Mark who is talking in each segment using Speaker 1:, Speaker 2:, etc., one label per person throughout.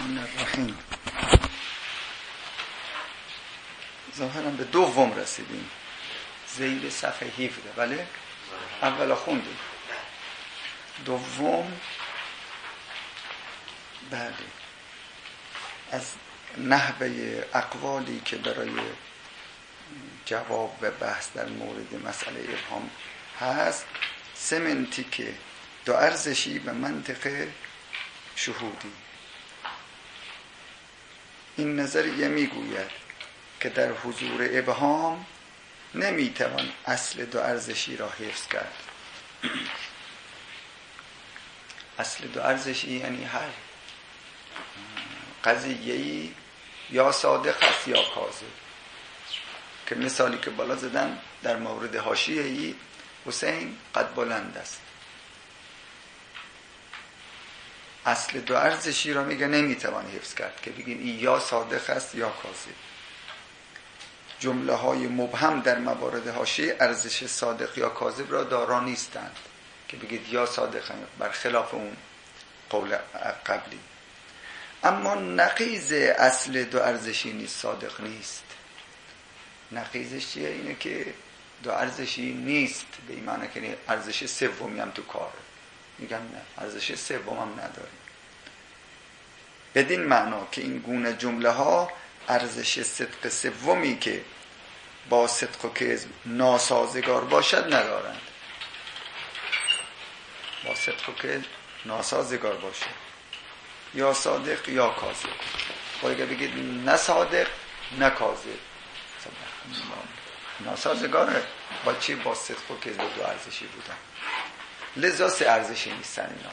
Speaker 1: الرحمن الرحیم. ظاهرا به دوم رسیدیم، ذیل صفحه 17. بله اولا خوندیم، دوم بله از نحوه اقوالی که برای جواب و بحث در مورد مسئله ابهام هست، سمنتیک دو ارزشی و منطق شهودی. این نظریه میگوید که در حضور ابهام نمیتوان اصل دو ارزشی را حفظ کرد. اصل دو ارزشی یعنی هر قضیه‌ای یا صادق است یا کاذب، که مثالی که بالا زدم در مورد حاشیه‌ای حسین قد بلند است. اصل دو ارزشی را میگه نمیتوان حفظ کرد که بگیم این یا صادق است یا کاذب. جمله های مبهم در موارد حاشیه ارزش صادق یا کاذب را دارا نیستند که بگید یا صادق، برخلاف اون قول قبلی. اما نقیض اصل دو ارزشی نیست، صادق نیست. نقیضش چیه؟ اینه که دو ارزشی نیست به این معنی که ارزش سومی هم تو کاره. میگن نه، ارزش سوم هم نداریم. بدین معنا که این گونه جمله ها ارزش صدق سومی که با صدق و کذب ناسازگار باشد ندارند. با صدق و کذب ناسازگار باشه، یا صادق یا کاذب. خب اگه بگید نه صادق نه کاذب، ناسازگاره. با چی؟ با صدق و کذب دو ارزشی بودن. لذا سه ارزشی نیستن اینا.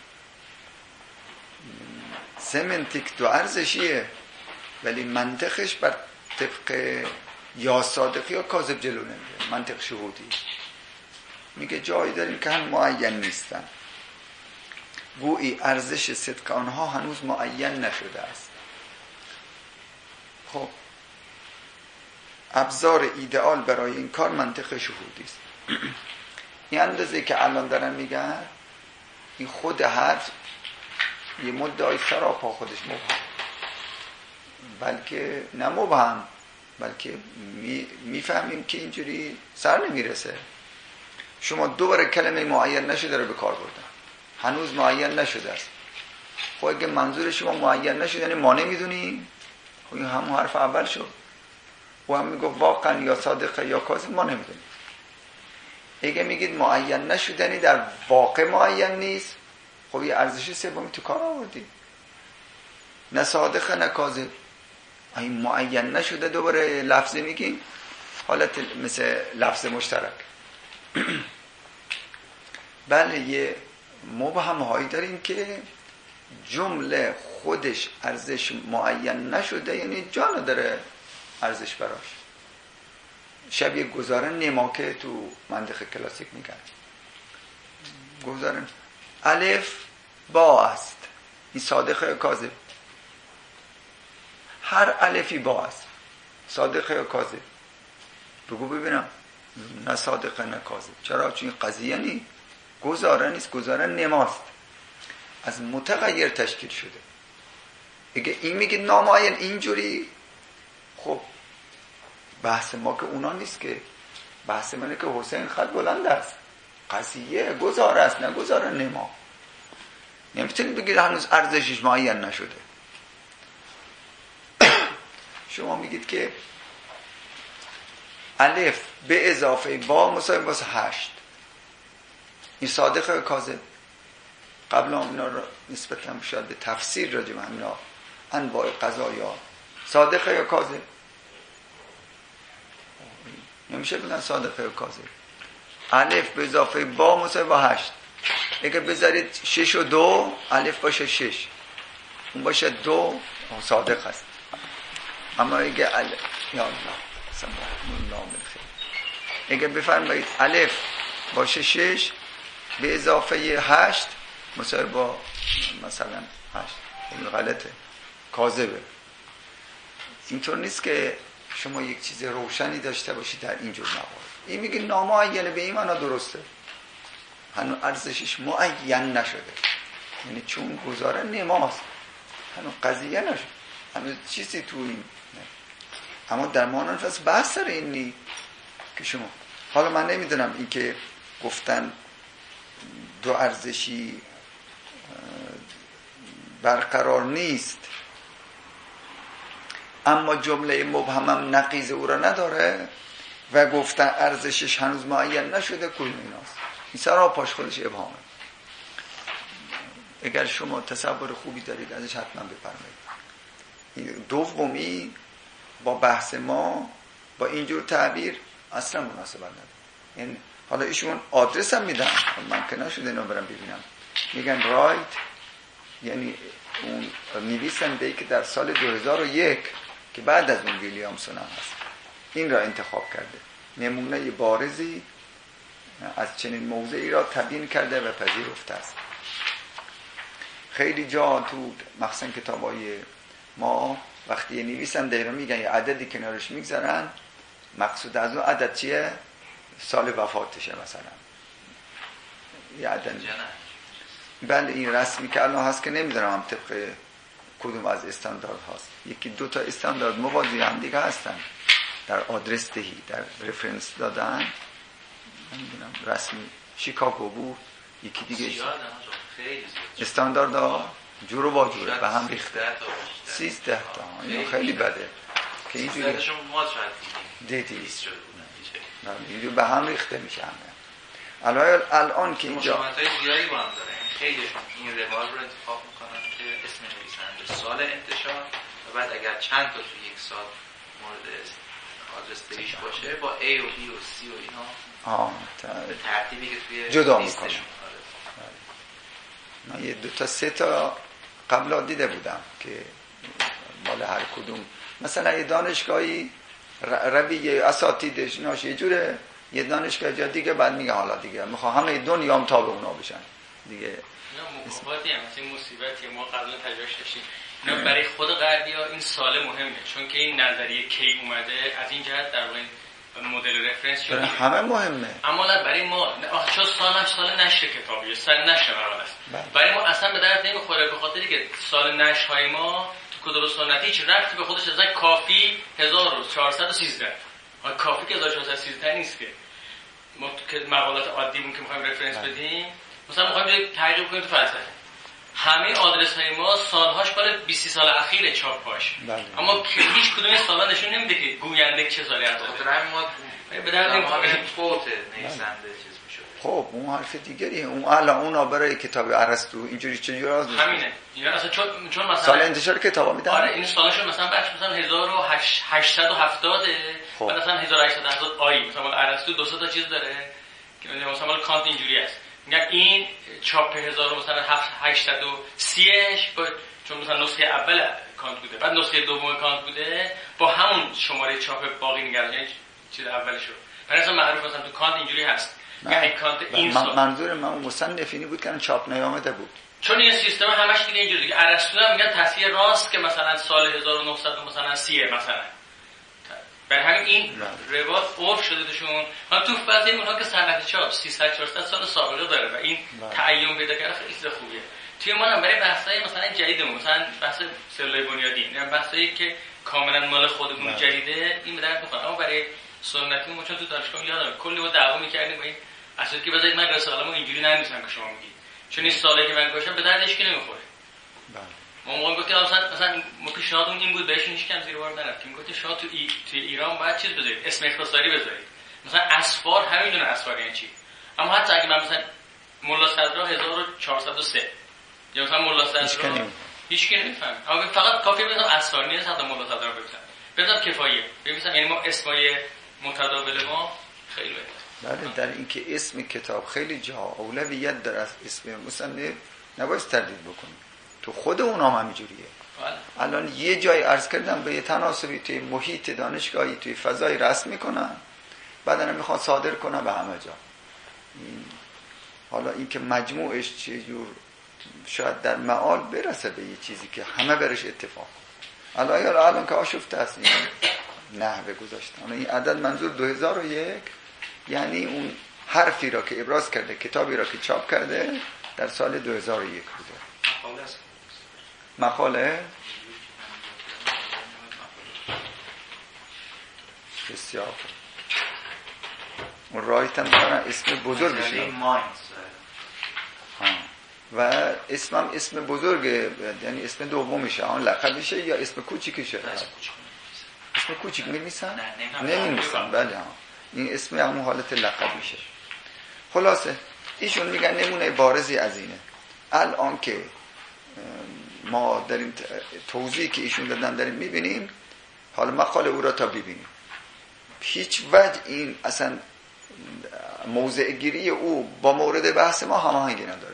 Speaker 1: سمنتیک دو ارزشیه ولی منطقش بر طبق یا صادق یا کاذب جلو نمیره. منطق شهودی میگه جایی داریم که هم معین نیستن، گویی ارزش صدق آنها هنوز معین نشده است. خب ابزار ایدئال برای این کار منطق شهودی است. این اندازه که الان دارن میگن این خود حرف یه مدعای سراپا خودش مبهم، بلکه نه مبهم، بلکه میفهمیم که اینجوری سر نمیرسه. شما دوباره کلمه معین نشده رو به کار بردن، هنوز معین نشده است. خب اگه منظور شما معین نشده یعنی ما نمیدونیم، خب این همون حرف اول شد. و هم میگه واقعا یا صادقه یا کاذب، ما نمیدونیم. اگه میگید معین نشدنی در واقع معین نیست، خب یه ارزش سومی تو کار آوردی، نه صادقه نه کاذب. این معین نشده دوباره لفظی میگیم، حالت مثل لفظ مشترک. بله یه مبهم هایی داریم که جمله خودش ارزش معین نشده، یعنی جا نداره ارزش براش. شبیه گزاره نما که تو منطق کلاسیک میگن. گزاره الف با است، این صادقه یا کاذب؟ هر الفی با است، صادقه یا کاذب؟ بگو ببینم. نه صادقه نه کاذب. چرا؟ چون این قضیه نی، گزاره نیست، گزاره نماست، از متغیر تشکیل شده. اگه این میگه نامعین اینجوری، خب بحث ما که اونا نیست، که بحث منه که حسین خط بلند است، قضیه گزاره است نه گزاره نما. نمیتونید بگید هنوز ارزشش معین نشده. شما میگید که الف به اضافه با مساوی با 8، این صادقه یا کاذب؟ قبل اینا رو نسبتا شاید به تفسیر راجع به همینا انواع قضایا صادقه یا کاذب؟ نمیشه بگن صادقه یا کاذب. الف به اضافه با مساوی با 8. اگه بذارید 6 و 2 الف باشه 6، اون باشه 2، صادق است. اما اگه الف یا الله سبحان الله بالخیر، اگه بفرمایید الف باشه 6 به اضافه 8 مساوی با مثلا 8، این غلطه، کاذبه. اینطور نیست که شما یک چیز روشنی داشته باشید در اینجور موارد. این میگه نامعینه، به این معنا درسته، هنوز ارزشش معین نشده، یعنی چون گزاره نماست. هنوز قضیه نشد، هنوز چیزی تو این نه. اما در مانان فصل بحث سر این نی که شما حالا من نمیدونم این که گفتن دو ارزشی برقرار نیست اما جمله مبهمم نقیض او را نداره و گفتن ارزشش هنوز معین نشده، کدوم ایناست؟ این سراپاش خودش ابهامه. اگر شما تصور خوبی دارید ازش حتما بفرمایید. دومی با بحث ما با اینجور تعبیر اصلا مناسبت نداره. یعنی حالا ایشون آدرس هم میدن، من که نشده اینا برم ببینم، میگن رایت، یعنی اون نویسنده که در سال 2001 که بعد از اون ویلیامسون هم هست این را انتخاب کرده، نمونه بارزی از چنین موضعی را تبیین کرده و پذیرفته است. خیلی جا تو مخصوصا کتابای ما وقتی نویسنده رو میگن یه عددی کنارش میگذارن، مقصود از اون عدد چیه؟ سال وفاتشه مثلا، یه عدد. بله این رسمی که الان هست که نمیدونم هم طبق کدوم از استاندارد هست، یکی دو تا استاندارد موازی هم دیگه هستن در آدرس دهی، در رفرنس دادن، نمیدونم رسمی شیکاگو بود، یکی دیگه استاندارد ها جور و با جوره به هم ریخته 13 تا. این خیلی بده که اینجوری دیدی اینجوری به هم ریخته میشه همه. الان که اینجا
Speaker 2: مشابهت‌های زیادی با هم داره، خیلیشون این روال رو انتخاب میکنن که اسم نویسنده، سال انتشار و بعد اگر چند تا تو یک سال مورد آدرس دهیش باشه با A و B و C و اینا به ترتیبی که توی
Speaker 1: جدا میکنن. من یه دو تا سه تا قبلا دیده بودم که مال هر کدوم، مثلا یه دانشگاهی رویه اساتیدش ناش یه جوره، یه دانشگاه جا دیگه بعد میگه حالا دیگه میخوام همه دنیا هم تابع اونا بشن دیگه.
Speaker 3: اینا مخاطی هم این مصیبتی ما قبلا تجربهش داشتیم. اینا برای خود غربی‌ها این سال مهمه، چون که این نظریه کی اومده از این جهت در واقع مدل رفرنس شده،
Speaker 1: همه مهمه.
Speaker 3: اما نه برای ما چون سال نشر کتابیه، سال نشر مقاله است، برای ما اصلا به درد نمیخوره، به خاطری که سال نشرهای ما تو کتب سنتی هیچ ربطی به خودش از کافی 1413 کافی که 1413 نیست که ما که مقالات عادیمون که می‌خوایم رفرنس بدیم، مثلا می‌خوایم تحقیق کنیم تو فلسفه، همه آدرس های ما سالهاش بالا 20 سال اخیر چاپ‌هاش، اما هیچ کدوم سالا نشون نمیده که گوینده چه سالی هست.
Speaker 2: ما
Speaker 3: به درد نمی‌خوره
Speaker 2: فوت نویسنده چیز می‌شد.
Speaker 1: خب اون حرف دیگری، اون الان اونا برای کتاب ارسطو اینجوری چجوری راز
Speaker 3: همینه. اینا اصلا چون مثلا
Speaker 1: سال انتشار کتابا میدن.
Speaker 3: آره این سالش مثلا بخش مثلا 1870 بعد مثلا 1870 آی مثلا ارسطو 200 تا چیز داره که مثلا کانت اینجوری است، میگن این چاپ 1000 مثلا 830 چون مثلا نسخه اول کانت بوده، بعد نسخه دوم کانت بوده، با همون شماره چاپ باقی نگردن، یعنی چیز اولشو. برای مثلا معروف مثلا تو کانت اینجوری هست، یعنی کانت این
Speaker 1: منظور من مصنفینی بود که چاپ نیامده بود،
Speaker 3: چون این سیستم همش دیگه اینجوری دیگه. ارسطو هم میگن تصحیح راست که مثلا سال 1900 مثلا 30 مثلا، برای همین این روال عرف شده توشون. حالا تو فضای اونها که صنعت چاپ 300 400 سال سابقه داره و این تعین پیدا کرده خیلی خوبیه. توی ما هم برای بحثای مثلا جدیدمون، مثلا بحث سلول بنیادی، یعنی بحثایی که کاملا مال خودمون جدیده، این به درد می‌خوره. اما برای سنتی ما چون تو دانشگاه یادم کلی ما دعوا می‌کردیم با این اصلا که بذارید من رساله‌مو اینجوری ننویسم که شما میگید، چون این سالی که من گوشم به دردش که نمی‌خوره. ما موقع گفتیم مثلا ما پیشنهادمون این بود، بهش هیچ کم زیر بار نرفتیم، گفتیم شما توی ایران باید چیز بذارید، اسم اختصاری بذارید، مثلا اسفار همین دونه اسفار یعنی چی. اما حتی اگه من مثلا ملا صدرا 1403 یا مثلا ملا صدرا هیچ کی نمیفهمه، اما فقط کافیه بزنم اسفار نیست حتی ملا صدرا بزنم کفایه ببینم، یعنی ما اسمای متداول ما خیلی بهتره.
Speaker 1: بله در اینکه اسم کتاب خیلی جا اولویت داره از اسم مصنف نباید تردید بکنیم، تو خود اونا هم همینجوریه. الان یه جای عرض کردم به یه تناسبی توی محیط دانشگاهی توی فضای رسم میکنن، بعدن میخوان صادر کنن به همه جا. حالا این که مجموعش چه جور شاید در معال برسه به یه چیزی که همه برش اتفاق. الان که آشفته هست نحوه گذاشتن این عدد منظور 2001 یعنی اون حرفی را که ابراز کرده، کتابی را که چاپ کرده در سال 2001 بوده. مقاله بسیار خوب. اون رایت هم دارن اسم بزرگش و اسمم اسم بزرگه، یعنی اسم دومشه، آن لقبشه یا اسم کوچیکشه؟ اسم کوچیک می‌نویسن؟ نمی‌نویسن. بله ها، این اسم همون حالت لقبیشه. خلاصه ایشون میگن نمونه بارزی از اینه. الان که ما داریم توضیحی که ایشون دادن داریم میبینیم، حالا مقاله او را تا ببینیم، هیچ وجه این اصلا موضع گیری او با مورد بحث ما هماهنگی نداره،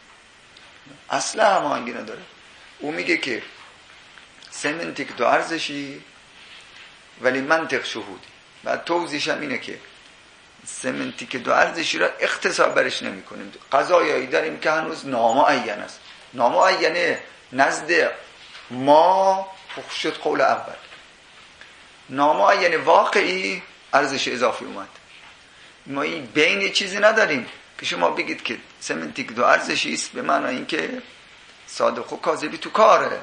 Speaker 1: اصلا هماهنگی نداره. او میگه که سمنتیک دو ارزشی ولی منطق شهودی. بعد توضیحش هم اینه که سمنتیک دو ارزشی را اختصار برش نمی کنیم. قضایایی داریم که هنوز نامعین است. نامعینه نزد ما شد قول اول. نامعین واقعی ارزش اضافی اومد. ما این بین چیزی نداریم که شما بگید که سمنتیک دو ارزشی است به معنی اینکه صادق و کاذبی تو کاره،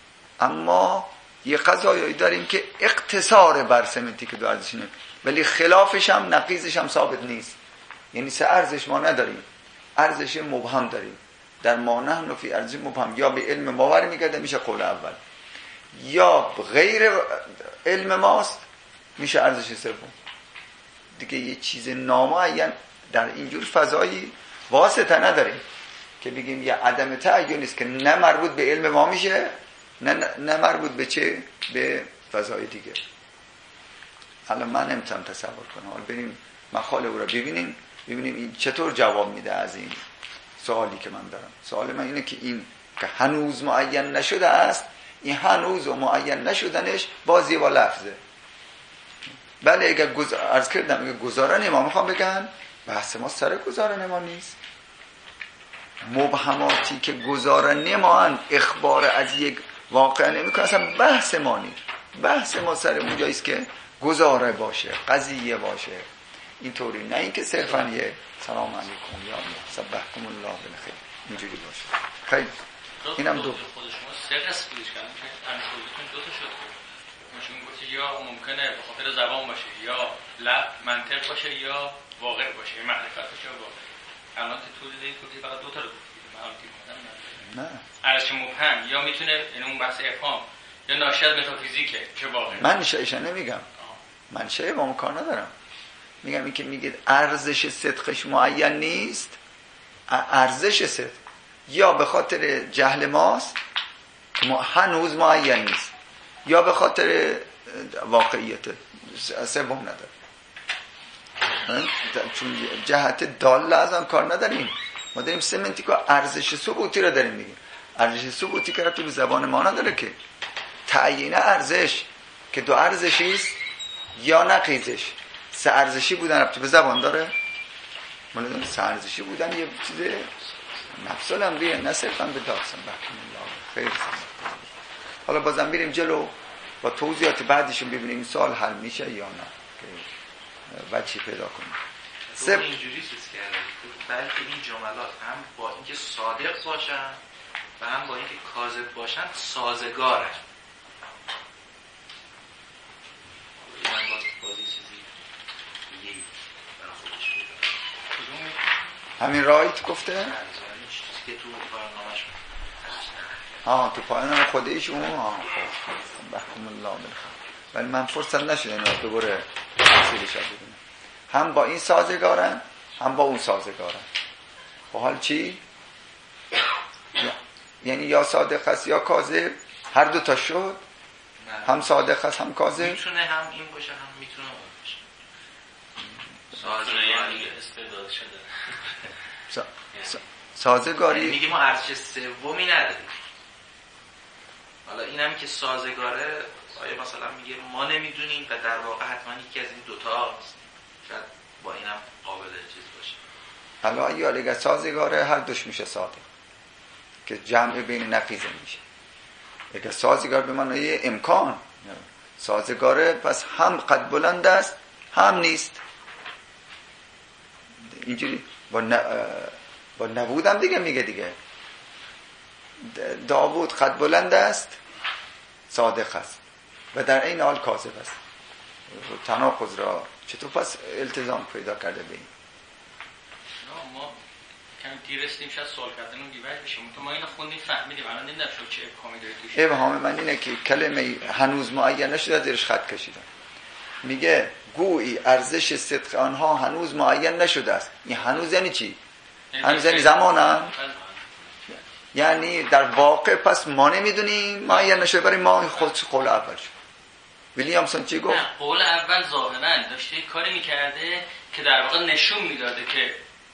Speaker 1: اما یه قضایایی داریم که اقتصار بر سمنتیک دو ارزشی نمی، ولی خلافش هم نقیضش هم ثابت نیست. یعنی سه ارزش ما نداریم، ارزش مبهم داریم. در ما نحن فی ارزش مبهم، یا به علم ما میگرده میشه قول اول، یا غیر علم ماست میشه ارزش سوم. دیگه یه چیز نامعین در اینجور فضایی واسطه نداریم که بگیم یه عدم تعین است که نه مربوط به علم ما میشه نه مربوط به چه؟ به فضای دیگه. حالا من نمیتونم تصور کنم. حالا بریم مقاله او را ببینیم این چطور جواب میده از این سوالی که من دارم. سوال من اینه که این که هنوز معین نشده است، این هنوز و معین نشدنش بازی با لفظه. بله اگر عرض کردم اگر گزارن ما میخوام بگن بحث ما سر گزارن ما نیست. مبهماتی که گزارن ما اخبار از یک واقع نمیکنه، اصلا بحث ما نیست. بحث ما سر اونجاییست که گزاره باشه، قضیه باشه، اینطوری، نه اینکه صرفا یه سلام علیکم یا سبحکم الله بالخیر اینجوری باشه. خیلی اینم دو
Speaker 3: خود شما سه قسم بودیش کردن که انشورتون دو تا شد. شما گفتید یا ممکنه به خاطر زبان باشه، یا منطق باشه، یا واقع باشه، یا معرفت باشه یا واقع. الان که تو دیدید گفتید فقط دو تا رو گفتید. من
Speaker 1: نه
Speaker 3: ارزش مبهم یا میتونه این اون بحث افهام یا ناشی از متافیزیکه چه واقعا.
Speaker 1: من شایشه نمیگم، من شایعه با کار ندارم. میگم این که میگید ارزش صدقش معین نیست، ارزش صدق یا به خاطر جهل ماست که هنوز معین نیست، یا به خاطر واقعیت سوم نداره. چون جهت دال از آن کار نداریم. ما داریم سمنتیک و ارزش ثبوتی رو داریم میگیم. ارزش ثبوتی که تو زبان ما نداره که تعیین ارزش که دو ارزشی است یا نقیضش. سه ارزشی بودن ربطی به زبان داره؟ من سه ارزشی بودن یه چیز نفسال امریه، نه صرفا به داستان بحکم الله خیر. حالا بازم بریم جلو با توضیحات بعدیشون ببینیم این سوال حل میشه یا نه که وجهی پیدا کنیم.
Speaker 2: اینجوری چیز کرده بلکه این جملات هم با اینکه صادق باشن و هم با اینکه کاذب باشن سازگارن. این بازی چیزی دیگه برای خودش بگم.
Speaker 1: همین رایت گفته؟
Speaker 2: چیزی که تو پایانامش
Speaker 1: تو پایانام خودش اون بحکم الله بالخیر. ولی من فرصت نشده اینا دوباره تفصیلش رو ببینم. هم با این سازگارن هم با اون سازگارن. با حال چی؟ یعنی یا صادق است یا کاذب، هر دو تا شد. هم صادق است هم کاذب.
Speaker 2: میتونه هم این باشه هم میتونه اون باشه.
Speaker 3: سازگاری استعداد شده.
Speaker 1: سازگاری
Speaker 2: میگه ما ارزش سومی نداریم. حالا اینم که سازگاره آیا مثلا میگه ما نمیدونیم و در واقع حتما یکی از این دوتا هست. شاید با اینم قابل چیز باشه.
Speaker 1: حالا یا اگر سازگاره هر دوش میشه صادق که جمع بین نقیض میشه. اگر سازگار به معنای امکان سازگاره پس هم قد بلند است هم نیست. اینجوری با نبودم دیگه میگه دیگه داوود قد بلند است صادق است و در این حال کاذب است. تناقض را چطور پس التزام پیدا کرده به این؟
Speaker 3: ما کمی دیر رسیدیم، شاید سوال کردنمون دیوار بشه. ما اینو خوندیم فهمیدیم، الان نمیدونم چه ابهامی داره توش.
Speaker 1: ابهام من اینه که کلمه هنوز معین نشده زیرش خط کشیدم. میگه گویی ارزش صدق آنها هنوز معین نشده است. این هنوز یعنی چی؟ هنوز یعنی زمانن؟ یعنی در واقع پس ما نمیدونیم معین نشده، برای ما خود قول اول شد. ویلیامسون چی گفت؟
Speaker 3: نه، قول اول ظاهرا داشته کاری میکرده که در واقع نشون میداده که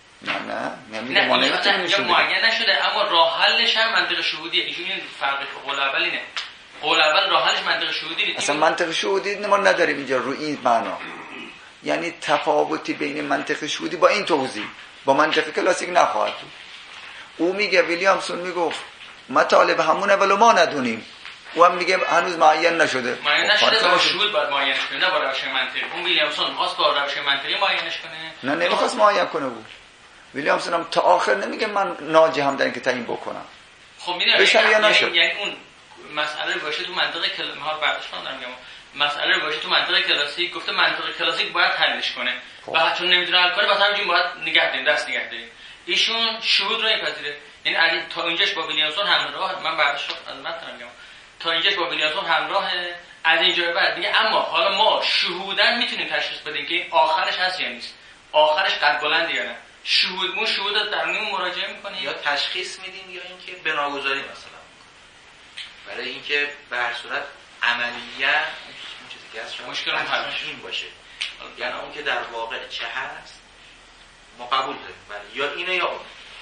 Speaker 1: نه ما نمیتونیم نشون بدیم.
Speaker 3: معین نشده، اما راه حلش هم منطق شهودیه. این فرق قول اول اینه. قول اول راه حلش منطق شهودی نیست.
Speaker 1: اصلا منطق شهودی ما نداریم اینجا رو این معنا. یعنی تفاوتی بین منطق شهودی با این توضیح با منطق کلاسیک نخواهد بود. او میگه، ویلیامسون میگفت مطالب همونه ولو ما ندونیم. او هم میگه هنوز معین نشده.
Speaker 3: معین نشده با شهود باید معینش کنه، نه با روش منطقی. اون ویلیامسون خواست با روش منطقی معینش کنه.
Speaker 1: نه نمیخواست معین کنه بود. ویلیامسون هم تا آخر نمیگه من ناجحم در اینکه تعیین بکنم.
Speaker 3: خب میدونم یعنی اون مسئله باشه تو منطق کلاسیک برداشت کنم میگم. مسئله باشه تو منطق کلاسیک گفته منطق کلاسیک باید حلش کنه. و چون نمیدونه حل کنه، مثلا همین باید نگه داریم، دست نگه داریم. ایشون شهود رو میپذیره. یعنی اگه تا اینجاش با ویلیامسون همراه، من برداشت از متن میگم، تا اینجاش با ویلیامسون همراه، از اینجا به بعد میگه اما حالا ما شهودن میتونیم تشخیص بدیم که آخرش هست یا نیست، آخرش قد بلند یا نه. شهود درونی مراجعه میکنه
Speaker 2: یا تشخیص میدیم یا اینکه بناگذاری مثلا برای اینکه به هر صورت عملیاً اون چیزی که هست
Speaker 3: مشکل این
Speaker 2: باشه، یعنی اون که در واقع چه هست ما قبول داریم، ولی یا اینه یا اون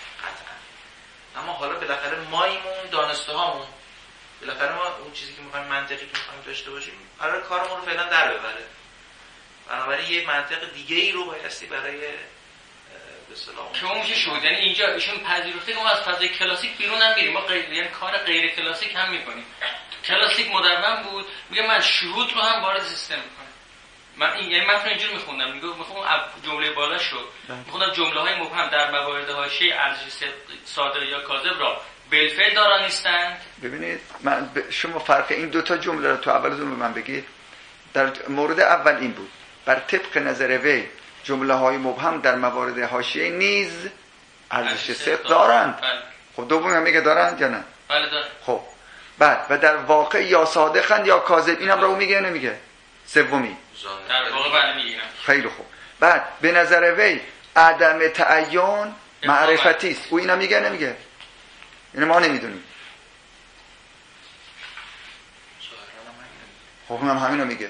Speaker 2: قطعا. اما حالا بالاخره مایمون دانسته هامون، بالاخره ما اون چیزی که میخوایم منطقی که میخوایم داشته باشیم قرار کارمون رو فعلا در ببره. بنابراین یه منطق دیگه ای رو بایستی برای
Speaker 3: که اون میشه شهود. یعنی اینجا ایشون پذیرفته که ما از فضای کلاسیک بیرون هم میریم، ما یعنی کار غیر کلاسیک هم میکنیم. کلاسیک مدون بود، میگه من شهود رو هم وارد سیستم میکنم. من این یعنی متن اینجوری میخوندم، میخوام جمله بالا شد، میخوندم جمله‌های مبهم در موارد حاشیه ارزش صادق یا کاذب را بالفعل دارا نیستند.
Speaker 1: ببینید من شما فرق این دو تا جمله رو تو اولتون به من بگید. در مورد اول این بود، بر طبق نظر وی جمله های مبهم در موارد حاشیه نیز ارزش صدق دارند. خب دومی هم میگه دارند یا نه؟
Speaker 3: بله دارند.
Speaker 1: خب بعد و در واقع یا صادقند یا کاذب، اینم رو میگه نمیگه؟ سومی
Speaker 3: در واقع بله میگه.
Speaker 1: خیلی خوب. بعد به نظر وی عدم تعین معرفتی است. او اینا میگه نمیگه؟ اینو ما نمیدونیم. خب هم همینو میگه.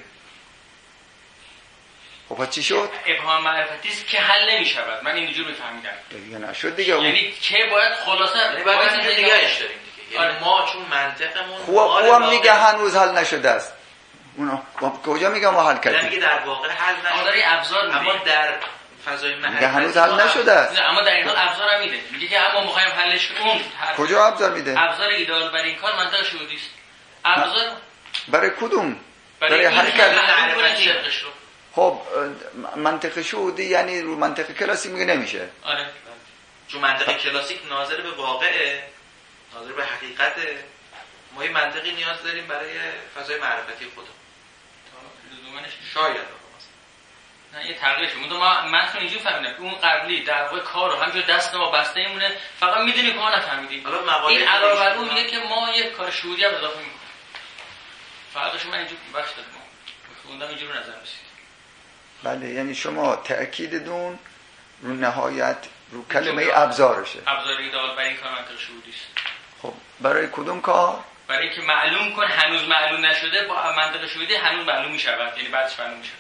Speaker 1: خب چی شد؟
Speaker 3: ابهام معرفتی است که حل نمی‌شود. من اینجوری می‌فهمیدم.
Speaker 1: دیگه نشد دیگه.
Speaker 3: یعنی که باید خلاصه
Speaker 2: باید اینجوری نگاهش داریم دیگه. یعنی ما چون منطقمون
Speaker 1: خوب هم میگه هنوز حل نشده است. اونا کجا میگه ما حل کردیم؟
Speaker 2: میگه در واقع حل نشده.
Speaker 3: ما داری ابزار میدیم.
Speaker 2: اما در فضای
Speaker 1: میگه هنوز حل نشده است.
Speaker 3: اما در این حال ابزار هم میده. میگه که اما می‌خوایم حلش کنیم.
Speaker 1: کجا ابزار میده؟
Speaker 3: ابزار ایدئال برای این کار منطق شهودی است. ابزار
Speaker 1: برای کدوم؟ برای هر
Speaker 3: معرفتی.
Speaker 1: خب منطق شهودی یعنی رو منطق کلاسیک میگه نمیشه.
Speaker 3: آره.
Speaker 2: چون منطق کلاسیک ناظر به واقعه، ناظر به حقیقته. ما یه منطقی نیاز داریم برای فضای معرفتی خودمون.
Speaker 3: لزومش
Speaker 2: شاید
Speaker 3: نه یه تغییرش بود. من اینجوری فهمیدم اون قبلی در واقع کارو همینجور دست ما بسته میمونه، فقط میدونیم که ما نفهمیدیم. این علاوه بر اون میگه که ما یه کار شهودی هم اضافه میکنیم. فرقش من اینجوری بخش دادم. خوندم اینجوری نظر رسید.
Speaker 1: بله، یعنی شما تأکیدتون رو نهایت رو کلمه ابزارشه.
Speaker 3: ابزار ایدئال برای این کار منطق شهودی است.
Speaker 1: خب برای کدوم کار؟
Speaker 3: برای اینکه معلوم کن هنوز معلوم نشده، با منطق شهودی هنوز معلوم میشود، یعنی بعدش معلوم میشود.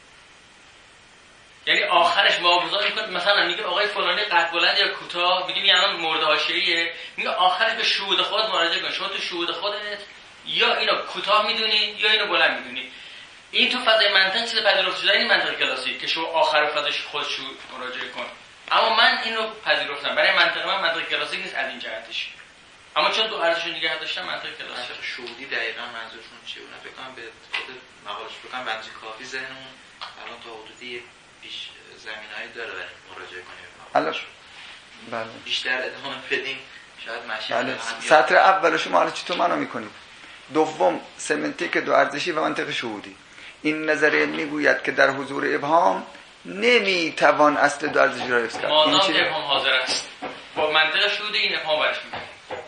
Speaker 3: یعنی آخرش معاوضه میکنه، مثلا میگه آقای فلانی قد بلند یا کوتاه، میگه این الان مورد حاشیه‌ایه، میگه آخرش به شهود خود مراجعه کن. شما تو شهود خودت یا اینو کوتاه میدونی یا اینو بلند میدونی. این تو فضای منطق چیز پذیرفته شده، این منطق کلاسیک که شما آخر فضاش خود شهود مراجعه کن. اما من اینو پذیرفتم، برای منطق من منطق کلاسیک نیست از این جهتش. اما چون تو ارزشو نگه داشتم منطق کلاسیک.
Speaker 2: شهودی دقیقاً منظورشون چیه؟ اونا فکر کنم به خود مقالش بکنم بنز کافی ذهنمون الان تا حدودی پیش زمینه‌ای داره برای مراجعه کنیم.
Speaker 1: حالا بله
Speaker 2: بیشتر ادامه بدیم شاید مشی
Speaker 1: بله. سطر اول شما حالا چطور معنا میکنید؟ دوم سمنتیک دو ارزشی و منطق شهودی. این نظریه میگوید که در حضور ابهام نمیتوان اصل دو ارزشی را حفظ کرد.
Speaker 3: مادام ابهام حاضر است با منطق شهودی این ابهام برش میاد.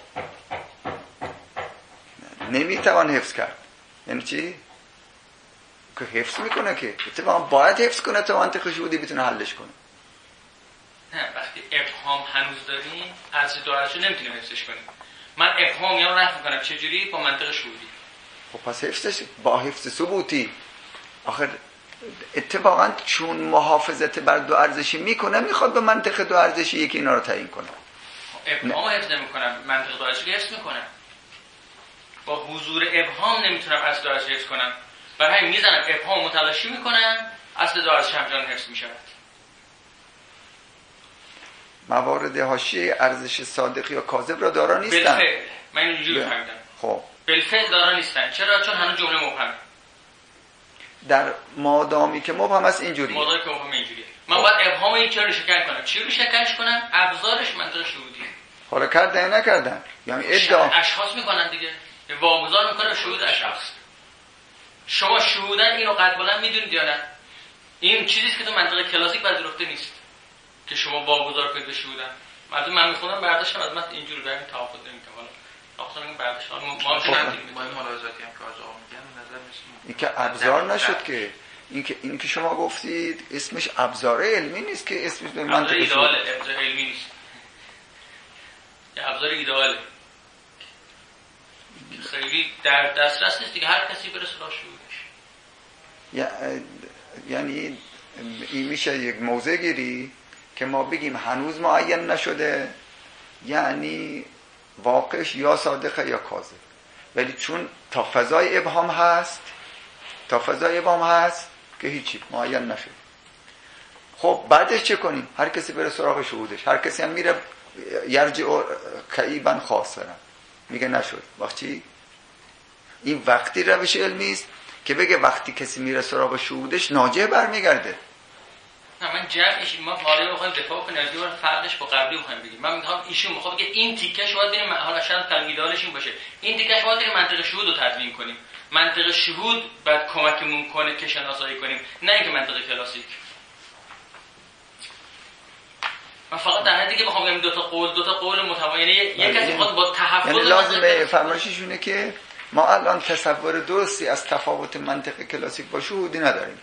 Speaker 1: نمیتوان حفظ کرد یعنی چی؟ که حفظ میکنه که اتفاقا باید حفظ کنه تا منطق شهودی بتونه حلش کنه.
Speaker 3: نه وقتی ابهام هنوز داریم از دو ارزشی نمیتونیم حفظش کنیم. من ابهام یا رفع میکنم چجوری؟ با منطق شهودی.
Speaker 1: خب پس حفظش با حفظ ثبوتی. آخر اتفاقا چون محافظت بر دو ارزشی میکنه میخواد به منطق دو ارزشی یکی اینا رو تعیین کنه.
Speaker 3: ابهام حفظ نمیکنم، منطق دو ارزشی حفظ میکنم. با حضور ابهام نمیتونم از دو ارزشی حفظ کنم. برای همین میزنم ابهام متلاشی میکنم، اصل دو ارزشی همچنان حفظ میشود.
Speaker 1: موارد حاشیه ارزش صادق یا کاذب را دارا نیستن.
Speaker 3: بالفعل من اینجوری فهمیدم.
Speaker 1: خب
Speaker 3: بالفعل دارا نیستن. چرا؟ چون هنوز جمله مبهمه.
Speaker 1: در مادامی که مبهم است اینجوریه.
Speaker 3: مادامی که مبهم اینجوریه. من باید ابهام این چرا شکن کنم؟ چی رو شکنش کنم؟ ابزارش منطق شهودی.
Speaker 1: حالا کردن نکردن یعنی ادعا
Speaker 3: اشخاص میکنن دیگه. واگذار میکنه به شهود اشخاص. شما شهودن اینو قد بلند میدونید یا نه؟ این چیزی است که تو منطق کلاسیک پذیرفته نیست که شما واگذار کنید به شهودن. من میخونم برداشتم از متن اینجوری در این توافق نمیکنم. حالا آخرین برداشت ما
Speaker 2: با این ملاحظاتی هم که از آقا میگن نظر میسیم
Speaker 1: این که ابزار نشد که این که شما گفتید اسمش ابزار علمی نیست که اسمش به منطق
Speaker 3: ایدئاله. ابزار علمی نیست. یه ابزار ایدئاله. خیلی در دسترس نیست دیگه، هر کسی بره سراغ شهودش.
Speaker 1: یعنی این میشه یک موضع گیری که ما بگیم هنوز معین نشده، یعنی واقعش یا صادقه یا کاذب، ولی چون تا فضای ابهام هست که هیچی معین نشده. خب بعدش چه کنیم؟ هر کسی بره سراغ شهودش. هر کسی هم میره یرجع کعیبا خاسرا میگه نشد. وقتی این وقتی روش علمی است که بگه وقتی کسی میره سراغ شهودش ناجح برمیگرده.
Speaker 3: نه من جمعش ما حالا میخوایم دفاع کنیم از دیوار فرقش با قبلی میخوایم بگیم. من میخوام ایشون میخواد بگه این تیکش باید بریم، حالا شاید تلمیدالش این باشه، این تیکش باید بریم منطق شهود رو تدوین کنیم. منطق شهود بعد کمکمون کنه که شناسایی کنیم، نه اینکه منطق کلاسیک. من فقط در حدی که بخوام بگم دو تا قول متوازی، یعنی یک کسی میخواد با تحفظ،
Speaker 1: یعنی لازمه فرمایششونه که ما الان تصور درستی از تفاوت منطق کلاسیک با شهودی نداریم.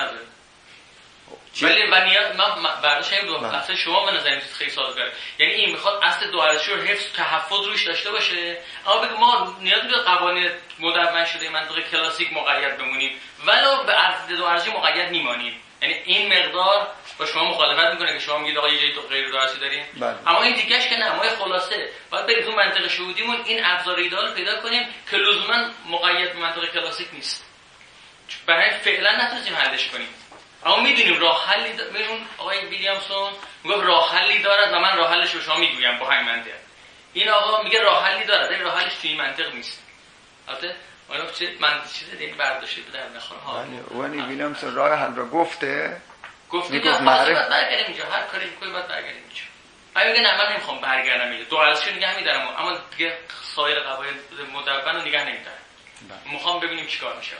Speaker 3: ولی من برداشت این دو اصل شما به نظر خیلی سازگاره. یعنی این میخواد اصل دو ارزشی رو حفظ تحفظ روش داشته باشه، اما بگه ما نیاز به قوانین مدون شده منطق کلاسیک مقید بمونیم ولو به اصل دو ارزشی مقید نیمانیم. یعنی این مقدار با شما مخالفت میکنه که شما میگید آقا یه جای غیر دو ارزشی داریم. اما این دیگهش که نه، ما خلاصه باید بریم تو منطق شهودیمون این ابزار ایدئال پیدا کنیم که لزوما مقید به منطق کلاسیک نیست. برای فعلا نتونیم حلش کنیم، اما میدونیم راه حلی اون آقای ویلیامسون میگه راه حلی دارد و من راه حلش رو شما میگویم با همین منطق. این آقا میگه راه حلی دارد، این راه حلش توی این منطق نیست. البته اون چیز دیگه برداشت در نخوره ها.
Speaker 1: ولی ویلیامسون راه حل رو گفته
Speaker 3: میگه معرفت برگردیم اینجا، هر کاری میکنی باید برگردیم اینجا. اگه میگه نه من نمیخوام برگردم اینجا، دو ارزشی نگه میدارم اما دیگه سایر قواعد مدون رو نگه نمیدارم. میخوام ببینیم چیکار میشه.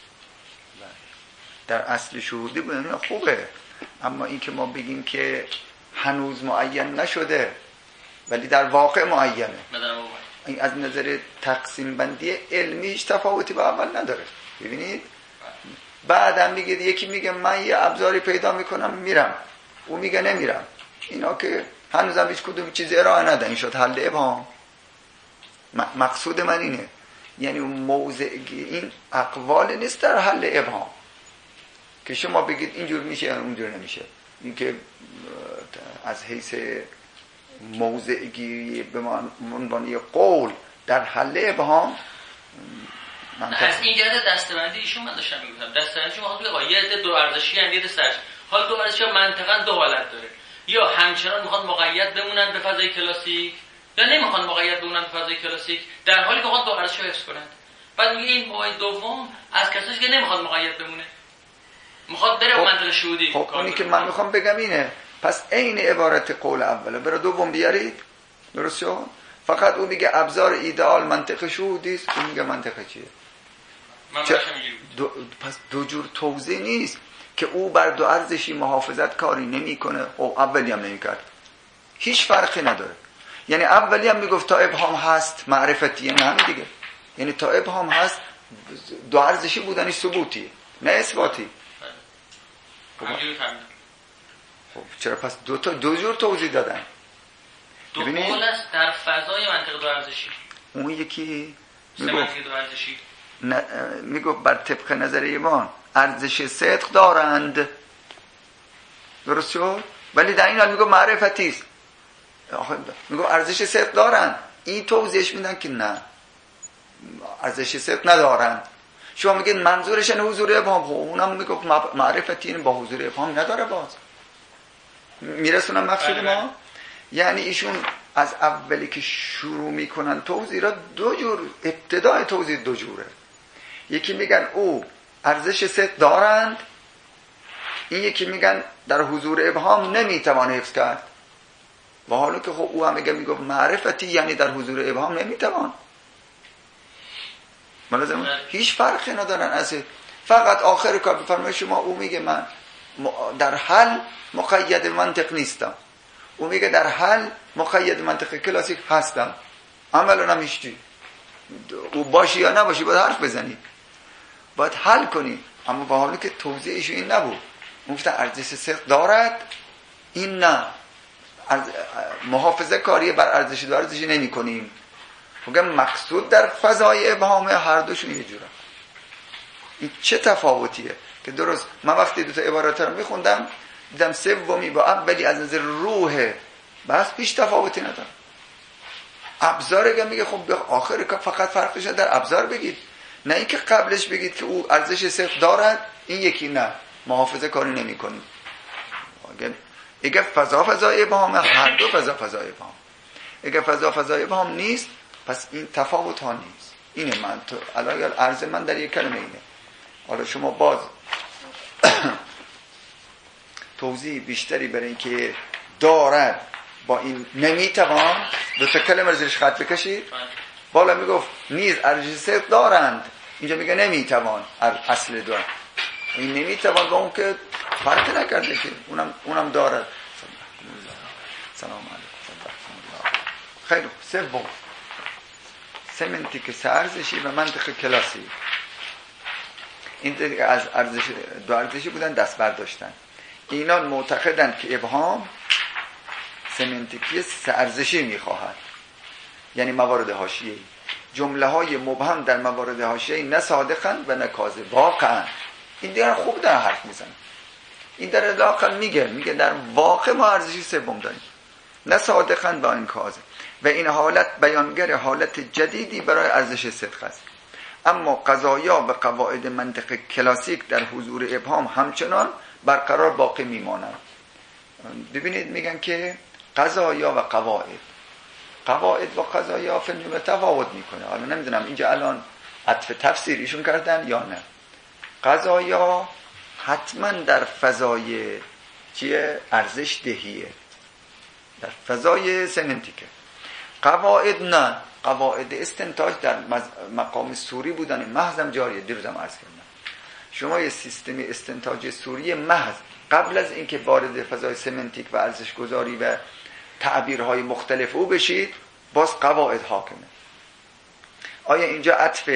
Speaker 1: در اصل شهودی بودن خوبه، اما این که ما بگیم که هنوز معین نشده ولی در واقع معینه، این از نظر تقسیم بندی علمی هیچ تفاوتی با اول نداره. ببینید بعدم میگه یکی میگه من یه ابزاری پیدا میکنم میرم، او میگه نمیرم. اینا که هنوزم هیچ کدوم چیزی ارائه ندن، این شد حل ابهام. مقصود من اینه، یعنی موضع این اقوال نیست در حل ابهام که شما بگید اینجور میشه یا اونجور نمیشه. این که از حیث موضعگیری به عنوان قول در حل ابهام
Speaker 3: از این جهت دسته‌بندی ایشون من داشتم میگفتم دسته‌بندی شما خود بگید یه دو ارزشی اند، یه سرچ. حالا دو ارزشی منطقاً دو حالت داره، یا همچنان میخوان مقید بمونن به فضای کلاسیک یا نمیخوان مقید بمونن به فضای کلاسیک، در حالی که خود دو ارزشی رو حفظ کنند. بعد میگه این موضوع دوم از کسایی که نمیخواد مقید بمونه، میخواد بره منطق شهودی.
Speaker 1: خب اونی که من میخوام بگم اینه، پس عین عبارت قول اوله برای دوم بیارید، درست شد؟ فقط او میگه ابزار ایدئال منطق شهودی است، اون میگه منطق چیه؟ پس دو جور توضیح نیست که او بر دو ارزشی محافظت کاری نمیکنه. او اولی هم نمیکرد، هیچ فرقی نداره. یعنی اولی هم میگفت تا ابهام هست معرفتی، یعنی همین دیگه، یعنی تا ابهام هست دو ارزشی بودنی ثبوتیه نه اثباتی. خب چرا پس دو جور توضیح دادن؟
Speaker 3: دو قول است در فضای منطق دو ارزشی.
Speaker 1: اون یکی
Speaker 3: سمنتیک دو ارزشی
Speaker 1: میگفت بر طبق نظر ایمان ارزش صدق دارند، درست شد؟ ولی در این حال میگفت معرفتی است. میگفت ارزش صدق دارند، این توضیحش میدن که نه ارزش صدق ندارند. شما میگید منظورش اینه حضور ابهام، اونم میگفت معرفتی این با حضور ابهام نداره. باز میرسونم مقصود ما. یعنی ایشون از اولی که شروع میکنن توضیح را دو جور، ابتدای توضیح دو جوره. یکی میگن او ارزش صدق دارند، این یکی میگن در حضور ابهام نمیتوان حفظ کرد. و حالا که خب او هم میگه معرفتی یعنی در حضور ابهام نمیتوان. ملازم هیچ فرقی ندارن. از فقط آخر کار بفرمایید شما او میگه من در حل مقید منطق نیستم، او میگه در حل مقید منطق کلاسیک هستم. عملا هم هیچی، او باشی یا نباشی باید حرف بزنی، باید حل کنی. اما با حالی که توضیحش این نبود، گفت ارزش صدق دارد، این نه محافظه کاری بر ارزش دو ارزشی نمی کنیم. میگم مقصود در فضای ابهام هر دوشون یه جوره. این چه تفاوتیه که درست من وقتی دو تا عبارات رو میخوندم دیدم سومی با اولی از نظر روح بس هیچ تفاوتی نداره. ابزار که میگه خب آخر که فقط فرقش در ابزار بگید، نه اینکه قبلش بگید که او ارزش صدق دارد، این یکی نه محافظه کاری نمی کنیم. اگه فضای ابهام، هر دو فضای ابهام. اگه فضای ابهام نیست پس این تفاوت ها نیست. اینه من تو الان عرض من در یک کلمه اینه. حالا شما باز توضیح بیشتری برای این که دارد با این نمیتوان دو تا کلمه رو زیرش خط بکشید. بالا میگفت نیز ارزش صدق دارند، اینجا میگه نمیتوان. اصل دارند این نمیتوان با اون که فرق نکرده که اونم دارد. سلام علیکم. خیلی سوم سمنتیک ارزشی و منطق کلاسی. این دیگه از ارزش دو ارزشی بودن دست برداشتن. اینا معتقدن که ابهام سمنتیکی سه ارزشی میخواهد، یعنی موارد حاشیه‌ای. جمله های مبهم در موارد حاشیه‌ای نه صادقاً و نه کاذب واقعاً. این دیگه خوب داره حرف میزنه. این در علاقه میگه در واقع ما ارزشی سوم داریم، نه صادقاً با این کاذب. و این حالت بیانگر حالت جدیدی برای ارزش صدق است. اما قضایا و قواعد منطق کلاسیک در حضور ابهام همچنان برقرار باقی میمانند. ببینید میگن که قضایا و قواعد و قضایا فنجون تفاوت میکنه. حالا نمیدونم اینجا الان عطف تفسیریشون کردن یا نه. قضایا حتما در فضای چیه؟ ارزش دهیه، در فضای سمنتیکه. قواعد نه، قواعد استنتاج در مقام سوری بودن محضم جاریه. دیروزم عرض کردم شما یه سیستم استنتاج سوری محض قبل از اینکه وارد فضای سمنتیک و ارزش گذاری و تعبیرهای مختلف او بشید باز قواعد حاکمه. آیا اینجا عطف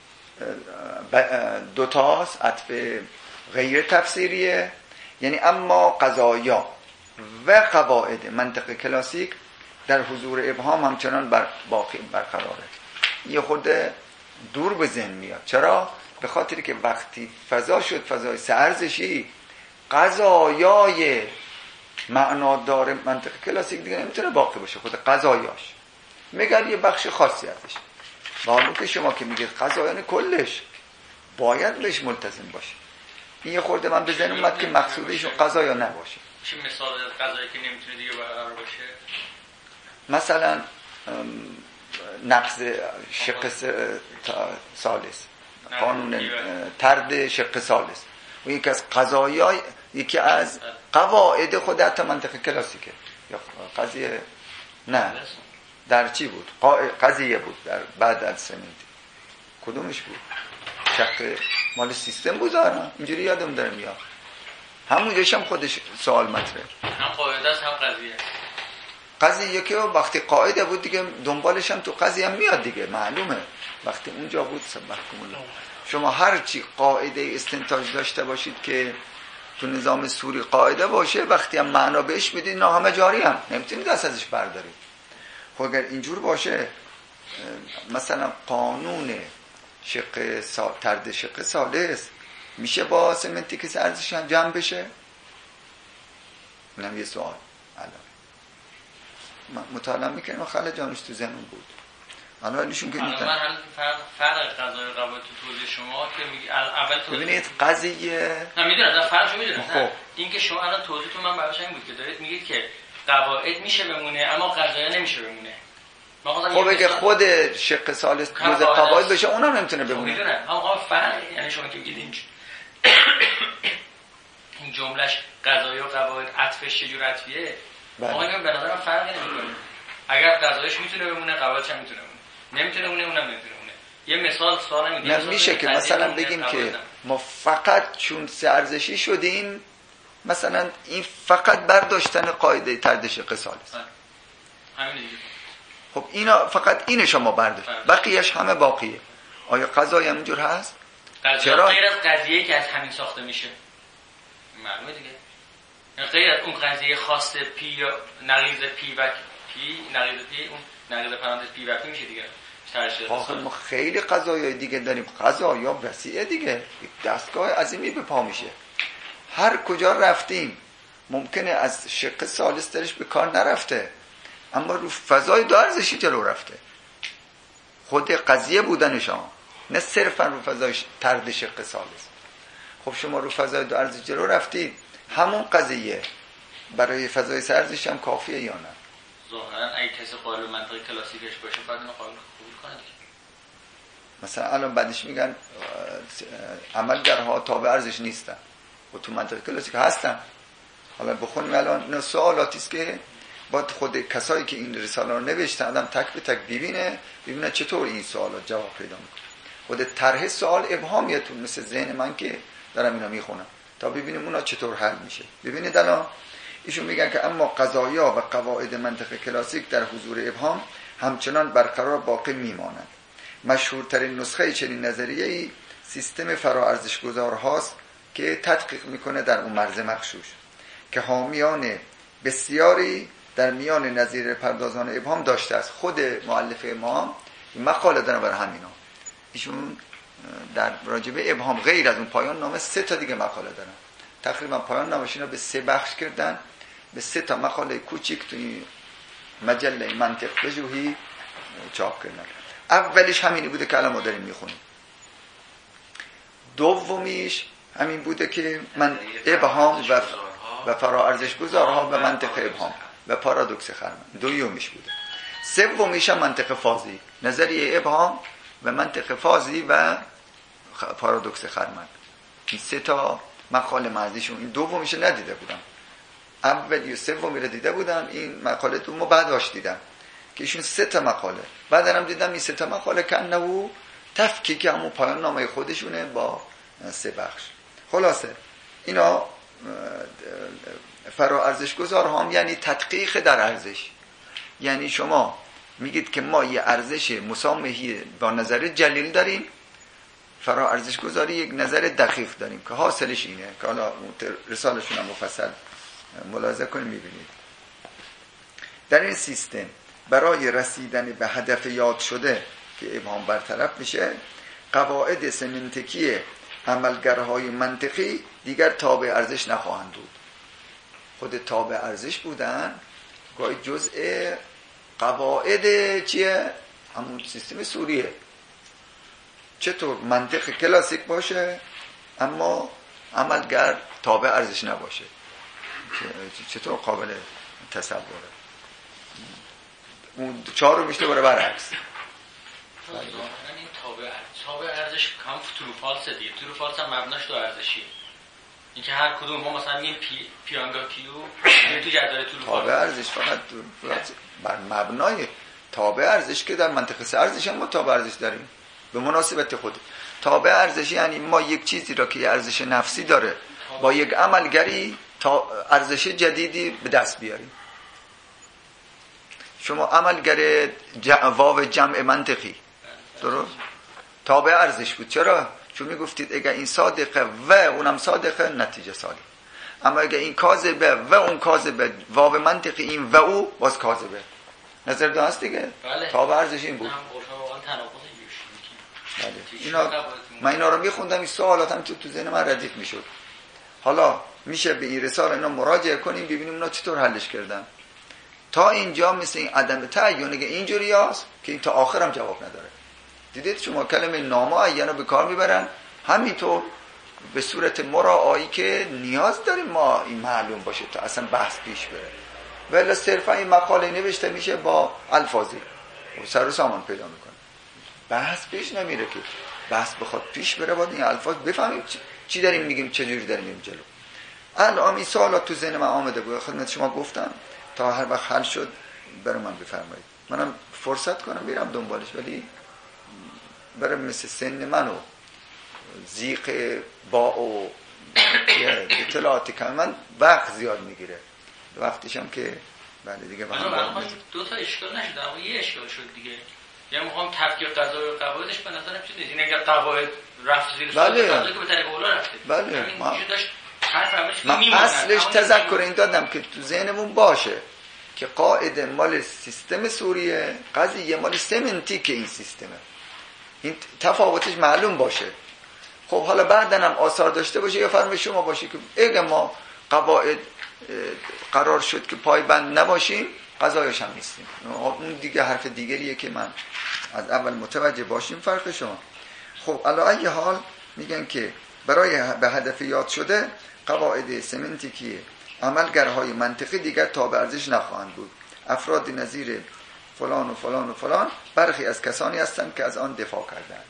Speaker 1: دوتاست، عطف غیر تفسیریه؟ یعنی اما قضایا و قواعد منطق کلاسیک در حضور ابهام همچنان باقی برقراره. یه خود دور به ذهن میاد. چرا؟ به خاطر که وقتی فضا شد فضای سه ارزشی، قضایای معنادار منطق کلاسیک دیگه نمیتونه باقی باشه. خود قضایاش میگن یه بخش خاصی ازش. و حالا که شما که میگید قضایان کلش باید بهش ملتزم باشه. این یه خورده من به ذهن اومد که مقصودشون قضایا نباشه.
Speaker 3: چه مثال قضایی که نمیتونه دیگه برقرار باشه؟
Speaker 1: مثلا نقض شق ثالث، قانون طرد شق ثالث و یکی از قضایای، یکی از قواعد خود حتی منطق کلاسیکه. یا قضیه نه در چی بود؟ قضیه بود در بعد از سمنتی. کدومش بود؟ شق مال سیستم بود دارم اینجوری یادم داره میاد. همونجاش هم خودش سوال مطرحه.
Speaker 3: هم قاعده است هم قضیه.
Speaker 1: قضیه که وقتی قاعده بود دیگه دنبالش هم تو قضیه هم میاد دیگه، معلومه. وقتی اونجا بود سبحکم الله. شما هر چی قاعده استنتاج داشته باشید که تو نظام سوری قاعده باشه، وقتی هم معنا بهش میدید اینا همه جاری هم نمیتونید دست ازش بردارید. خب اگر اینجور باشه مثلا قانون ترد شق ثالث میشه با سمنتیک ارزش هم جمع بشه؟ اینم یه سوال. الان مطالعه میکنیم و خاله جانش تو ذهنم بود. الان ایشون که میتونن
Speaker 3: من هم فرق قضای قواعد تو توضیح شما که میگی اول توضیح
Speaker 1: ببینید قضیه
Speaker 3: میدونم فرقشو میدونم.
Speaker 1: خب
Speaker 3: این که شما الان توضیحتون من براش این بود که دارید میگید که قواعد میشه بمونه اما قضایا نمیشه بمونه.
Speaker 1: خب اگه خود شق ثالث جزء قواعد بشه اونم نمیتونه بمونه.
Speaker 3: میدونم اما فرق یعنی شما که میگید این جملهش قضایا و قواعد عطفش چه جور عطفیه؟ آقا من به نظرم فرقی نمیکنه. اگر قضایش میتونه بمونه قواعدش هم میتونه بمونه. نمیتونه بمونه اونم نمیتونه بمونه. یه مثال سوال میدیم.
Speaker 1: نه میشه که مثلا بگیم که ما فقط چون سه ارزشی شدیم مثلا این فقط برداشتن قاعده ترد شق ثالث.
Speaker 3: همین دیگه.
Speaker 1: خب اینا فقط این شما برداشت. بقیه‌اش همه باقیه. آیا قضایی همینجور هست؟
Speaker 3: چرا؟ غیر از قضیه‌ای که از همین ساخته میشه. معلومه دیگه. غیر از اون قضیه خاص پی یا نقیض پی و پی نقیض پی اون نقیض پرانتز پی و پی میشه دیگه.
Speaker 1: آخه ما خیلی قضایای دیگه داریم. قضایا وسیعه دیگه. دستگاه عظیمی به پا میشه. هر کجا رفتیم ممکنه از شق ثالث درش به کار نرفته اما رو فضای دو ارزشی جلو رفته. خود قضیه بودن شما نه صرفا رو فضای ترد شق ثالث. خب شما رو فضای دو ارزشی جلو رفتید، همون قضیه برای فضای سه ارزشی هم کافیه یا نه؟
Speaker 3: ظاهرا اگه کسی قائل منطق کلاسیکش باشه بعد اینو قابل قبول کنه.
Speaker 1: مثلا الان بعدش میگن عملگرها تابع ارزش نیستن و تو منطق کلاسیک هستن. حالا بخونیم الان اینا سوالاتی است که باید خود کسایی که این رساله رو نوشتن آدم تک به تک ببینه چطور این سوالات جواب پیدا میکنه. خود طرح سوال ابهامیتون مثل ذهن من که دارم اینا میخونم تا ببینیم اونا چطور حل میشه. ببینید الان ایشون میگن که اما قضایا و قواعد منطق کلاسیک در حضور ابهام همچنان برقرار باقی میمانند. مشهورترین نسخه چنین نظریه‌ای سیستم فراارزش‌گذار هاست که تدقیق میکنه در اون مرز مغشوش که حامیان بسیاری در میان نظیر پردازان ابهام داشته است. خود مؤلف ما مقاله داره برای همینا. ایشون در راجبه ابهام غیر از اون پایان نامه 3 تا دیگه مقاله دارن. تقریبا پایان نامش اینا به 3 بخش کردن، به 3 تا مقاله کوچیک توی مجله منطق پژوهی چاپ کردن. اولیش همینی بوده که الان ما داریم میخونیم. دومیش همین بوده که من ابهام و فراارزش گذارها و منطق ابهام و پارادوکس خرمن. دومیش بوده. سومیش هم منطق فازی، نظریه ابهام و منطق فازی و پارادوکس خرمن. این 3 تا مقاله مرزیشون. این دومیش ندیده بودم، اولی و سومی رو دیده بودم. این مقاله دومو بعدش دیدم که ایشون 3 تا مقاله. بعدم دیدم این 3 تا مقاله کنه تفکیک همون پایان نامه خودشونه با 3 بخش. خلاصه اینا فراارزش گذار هم یعنی تدقیق در ارزش. یعنی شما میگید که ما یه ارزش مسامحی با نظر جلیل داریم، فراارزش گذاری یک نظر دقیق داریم که حاصلش اینه که حالا رسالشون هم مفصل ملاحظه کنید میبینید. در این سیستم برای رسیدن به هدف یاد شده که ابهام برطرف میشه، قواعد سمنتیکی عملگرهای منطقی دیگر تابع ارزش نخواهند بود. خود تابع ارزش بودن گاهی جزء قواعد چیه؟ همون سیستم سوریه. چطور منطق کلاسیک باشه اما عملگر تابع ارزش نباشه؟ چطور قابل تصوره؟ اون 4 میشه دوباره برعکس.
Speaker 3: این تابع ارزش هم ترو فالس دیگه. ترو فالس هم مبناش دو ارزشیه. اینکه هر کدوم ما مثلا میگیم پیانگا کیو تو جدول ترو فالس.
Speaker 1: تابع ارزش فقط بر مبنای تابع ارزش که در منطقه سه ارزش هم ما تابع ارزش داریم به مناسبت خود. تابع ارزش یعنی ما یک چیزی را که ارزش نفسی داره با یک عملگری تا ارزش جدیدی به دست بیاریم. شما عملگر واو جمع منطقی درست تابع ارزش بود. چرا؟ چون میگفتید اگر این صادقه و اونم صادقه نتیجه صادق، اما اگر این کاذبه و اون کاذبه واو منطقی این و او باز کاذبه. نظر دو هست دیگه.
Speaker 3: بله.
Speaker 1: تابع ارزش این بود. بله. من اینا رو میخوندم، این سوالاتم تو ذهن من ردیف میشد. حالا میشه به این رساله اینا مراجعه کنیم ببینیم اونا چطور حلش کردن. تا اینجا مثل این عدم تعین اگه اینجوری هست که این تا آخرم جواب نداره. دیدید شما کلمه نامعین رو به کار میبرن همینطور به صورت مراعایی که نیاز داریم ما این معلوم باشه تا اصلا بحث پیش بره. ولی صرفا این مقاله نوشته میشه با الفاظی و سر و سامان پیدا میکنه، بحث پیش نمیره. که بحث بخواد پیش بره باید این الفاظ بفهمیم چی داریم میگیم، چجوری داریم میریم جلو. الان این سوالات تو ذهن من آمده بود، خدمت شما گفتم تا هر وقت حل شد برای من بفرمایید، منم فرصت کنم میرم دنبالش. ولی برای مثل سن من و زیق با و اطلاعاتی که من وقت زیاد میگیره، وقتش هم که بله دیگه با هم
Speaker 3: دو تا اشکال نشد، اما یه اشکال شد دیگه. یعنی میخوام تفکیک قضایی و قواعدش به نظرم چیز نیست. این اگر قواعد رفت زیر
Speaker 1: بله.
Speaker 3: که به طریق اولا رفته.
Speaker 1: بله.
Speaker 3: من
Speaker 1: اصلش تذکر این دادم که تو ذهنمون باشه که قاعده مال سیستم سوریه، قضیه مال سمنتیک این سیستمه. این تفاوتش معلوم باشه. خب حالا بعدن هم آثار داشته باشه یا فرم شما باشه که اگه ما قواعد قرار شد که پایبند نباشیم قضایش هم نیستیم. اون دیگه حرف دیگریه که من از اول متوجه باشیم فرق شما. خب علی حال میگن که برای به هدف یاد شده قواعد سمنتیکی عملگرهای منطقی دیگر تابع ارزش نخواهند بود. افراد نظیر فلان و فلان و فلان برخی از کسانی هستند که از آن دفاع کردند.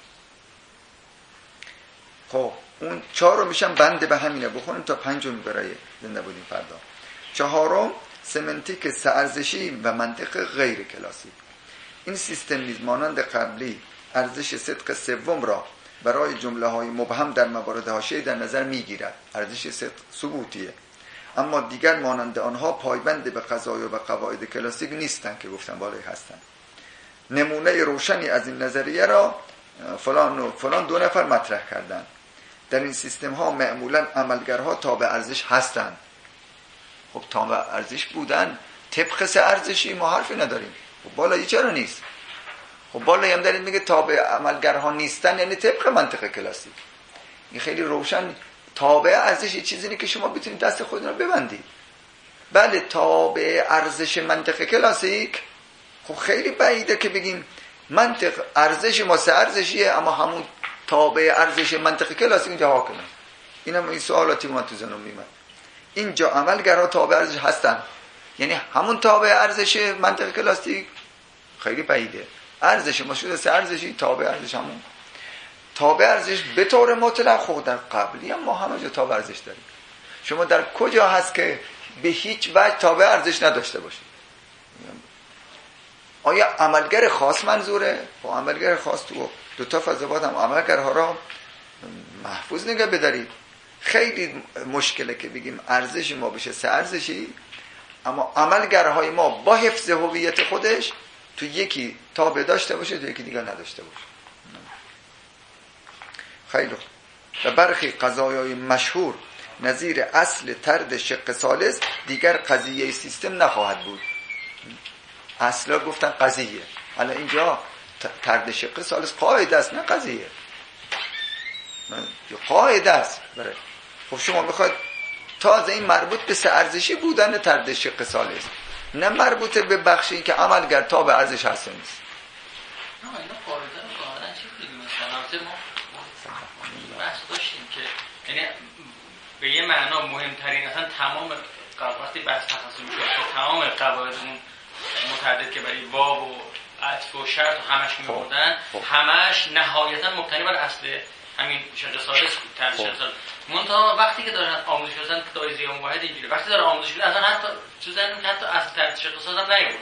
Speaker 1: خب اون 4 رو میشن بنده به همینه بخونیم تا 5 برای زنده بودیم فردا. 4 سمنتیک سه‌ارزشی و منطق غیر کلاسیک. این سیستم نیز مانند قبلی ارزش صدق سوم را برای جمله‌های مبهم در موارد حاشیه‌ای در نظر می‌گیرد. ارزش صدق ثبوتیه، اما دیگر مانند آنها پایبند به قضایا و قواعد کلاسیک نیستند که گفتم بالای هستند. نمونه روشنی از این نظریه را فلان و فلان 2 نفر مطرح کردند. در این سیستم ها معمولا عملگرها تابع ارزش هستند. خب تابع ارزش بودن طبق سه ارزشی ما حرفی نداریم. خب بالایی چرا نیست؟ خب بالایی هم دارید میگه تابع عملگرها نیستن یعنی طبق منطق کلاسیک. این خیلی روشن. تابع ارزش یه چیزی که شما بتونید دست خودتون رو ببندید. بله تابع ارزش منطق کلاسیک خب خیلی بعیده که بگیم منطق ارزش ما سه ارزشیه اما همون تابع ارزش منطق کلاسیک اینجا حاکمه. اینم این سوالاتی من تو ذهنم میاد. اینجا عملگرها تابع ارزش هستن یعنی همون تابع ارزش منطق کلاسیک خیلی بعیده. ارزش ما شده سه ارزشی، تابع ارزش همون تابع ارزش به طور مطلق. خود در قبلی هم ما همه جا تابع ارزش داریم. شما در کجا هست که به هیچ وجه تابع ارزش نداشته باشید؟ آیا عملگر خاص منظوره؟ با عملگر خاص تو 2 تا فضابات هم عملگرها را محفوظ نگه بدارید. خیلی مشکله که بگیم ارزش ما بشه سه ارزشی اما عملگرهای ما با حفظ هویت خودش تو یکی تابع داشته باشه تو یکی دیگه نداشته باشه. خیلی خوب. و برخی قضایای مشهور نظیر اصل طرد شق ثالث دیگر قضیه سیستم نخواهد بود. اصلا گفتن قضیه، حالا اینجا طرد شق ثالث قاعده است نه قضیه. قاعده است برای. خب شما میخواید تازه این مربوط به سه ارزشی بودن طرد شق ثالث نه مربوط به بخشی که عملگر تابع ارزش هست نیست.
Speaker 3: نه اینا قاعده رو قاعدن چی بودیم مثلا ما بحث داشتیم که یعنی به یه معنا مهمترین اصلا تمام وقتی بحث تخصصی میشه تمام قواعدمون متعدد که برای واو و عطف و شرط همش می‌بردن همش نهایتا مبتنی بر اصل همین شق ثالث طرد شق ثالث. منتها وقتی که دارن آموزش می‌دن دایره واحد اینجوری وقتی داره آموزش می‌دن اصلا حتی تو زنم حتی اصل طرد شق ثالث هم نیورد.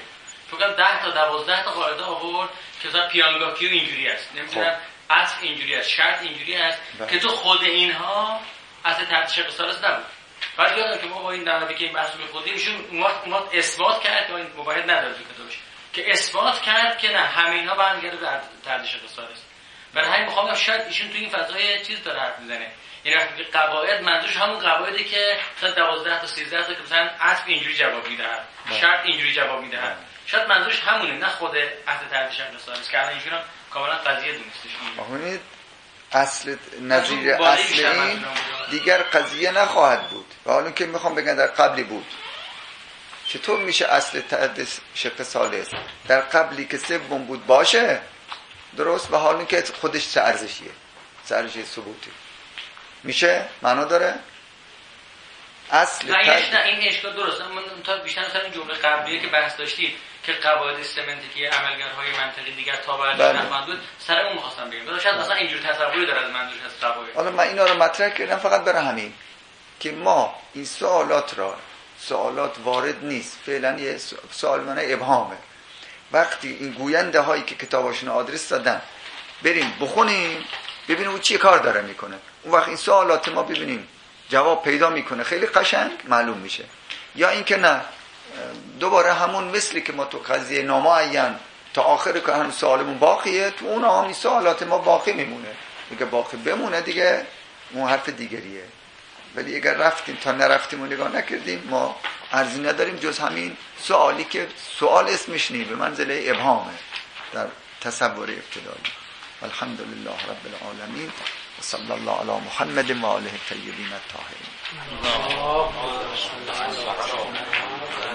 Speaker 3: فکر 10 تا 12 تا قاعده آورد که مثلا پیانگاکیو اینجوری است، نمیدونم اصل اینجوری است، شرط اینجوری است که تو خود اینها اصل ترتیب قصاص نبود. بعد یادم که ما با این نحوی که این بحث رو خودیم ایشون اون اثبات کرد که این مباهد نداره تو کتابش، که اثبات کرد که نه همه اینها برمیگرده به ترتیب قصاص. برای همین میخوام شاید ایشون تو این فضای چیز داره حرف میزنه، یعنی وقتی قواعد منظورش همون قواعدی که مثلا 12 تا 13 تا که مثلا اصل اینجوری جواب میدهد، شرط اینجوری جواب میدهد، شاید منظورش همونه نه خود اصل ترتیب قصاص که الان ایشون کاملا قضیه دونستش.
Speaker 1: اصل نظیر اصلی دیگر قضیه نخواهد بود و حالا که میخوام بگم در قبلی بود. چطور میشه اصل تعدد شق ثالث در قبلی که سوم بود باشه درست و حالا که خودش چه ارزشیه، چه ارزش ثبوتی میشه؟ معنا داره؟ اصل
Speaker 3: نه این اشکال درسته. من تا بیشتر مثلا این جمله قبلیه که بحث داشتید که قواعد سمنتیکی عملگرهای منطقی دیگر تابعش نخواهند بود، سر اون می‌خواستم بگم. شاید مثلا اینجور تصوری داره از منظورش از قواعد.
Speaker 1: حالا من اینا رو مطرح کردم فقط برای همین که ما این سوالات وارد نیست، فعلا یه سوال معنی ابهامه. وقتی این گوینده هایی که کتاباشون آدرس دادن بریم بخونیم ببینیم او چی کار داره میکنه، اون وقت این سوالات ما ببینیم جواب پیدا میکنه، خیلی قشنگ معلوم میشه. یا اینکه نه دوباره همون مثلی که ما تو قضیه نامعین تا آخر که هم سوالمون باقیه، تو اون هم این سوالات ما باقی میمونه. دیگه باقی بمونه دیگه اون حرف دیگریه. ولی اگر رفتیم تا نرفتیم و نگاه نکردیم ما ارزی نداریم جز همین سوالی که سوال اسمش نی به منزله ابهامه در تصور ابتدایی. الحمدلله رب العالمین و صلی الله علی محمد و آله الطیبین الطاهرین.